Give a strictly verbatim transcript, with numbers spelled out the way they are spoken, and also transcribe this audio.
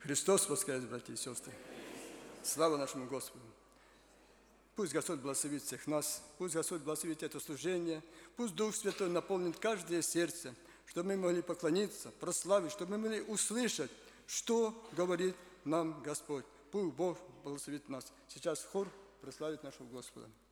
Христос воскрес, братья и сестры! Слава нашему Господу! Пусть Господь благословит всех нас, пусть Господь благословит это служение, пусть Дух Святой наполнит каждое сердце, чтобы мы могли поклониться, прославить, чтобы мы могли услышать, что говорит нам Господь. Пусть Бог благословит нас. Сейчас хор прославит нашего Господа.